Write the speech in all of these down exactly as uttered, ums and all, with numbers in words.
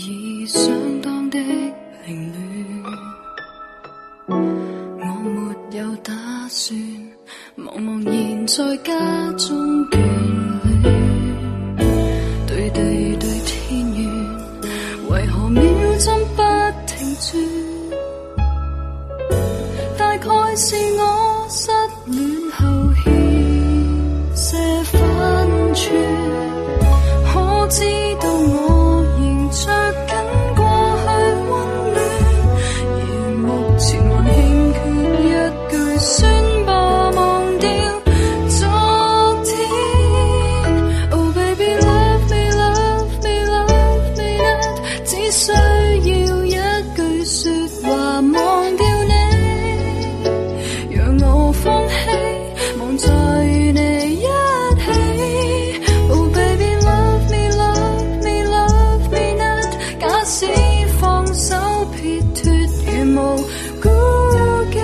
已相當的凌亂，我沒有打算茫茫然在家中眷戀，對地對天緣，為何秒針不停轉？大概是我失戀後欠些分寸，可知道我仍着緊過去溫暖，而目前還欠缺一句宣吧忘掉昨天。 Oh baby love me love me love me not， 只需要一句說話忘掉你，讓我放棄望在與你一起。 Oh baby love me love me love me not， 假使放手撇脱如無顧忌，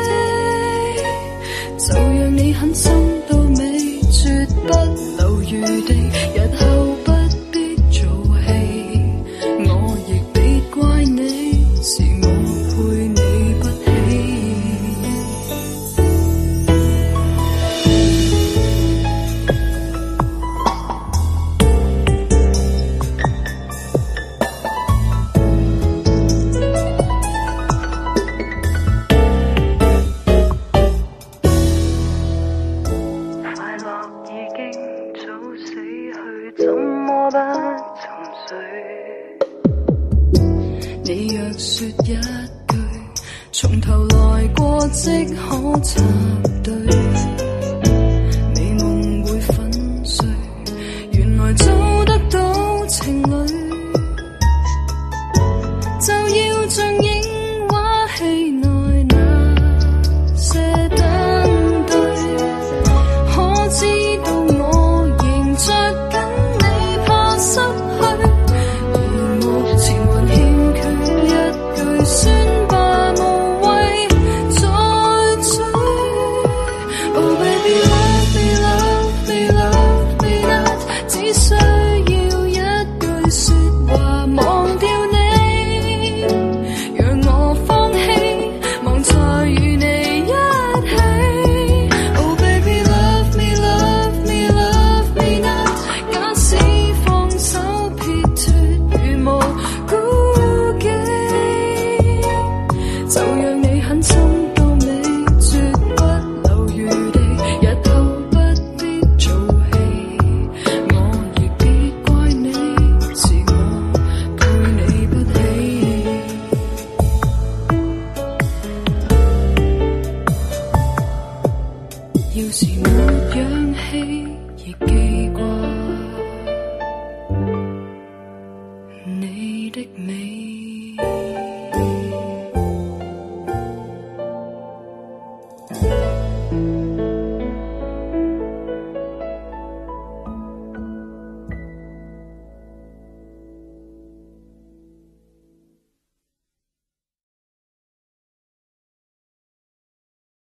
就讓你狠心到尾絕不留餘地，日後不必做戲，我亦別怪你，是我配你不起。快樂已經早死去，怎麼不沉睡？你若說一句從頭來過即可插隊，美夢會粉碎，原來做得到情侶，就要像映畫戲內那些登對，可知道我仍着緊你怕失去，而目前還欠缺一句宣吧無謂再追。 Oh baby love me love me love me not， 只需要一句說話忘掉你，讓我放棄望在與你一起。 Oh baby love me love me love me not， 假使放手撇脱如無顧忌，就讓你狠心到尾絕不留餘地，日後不必做戲，我亦別怪你，是我配你不起。要是沒氧氣亦記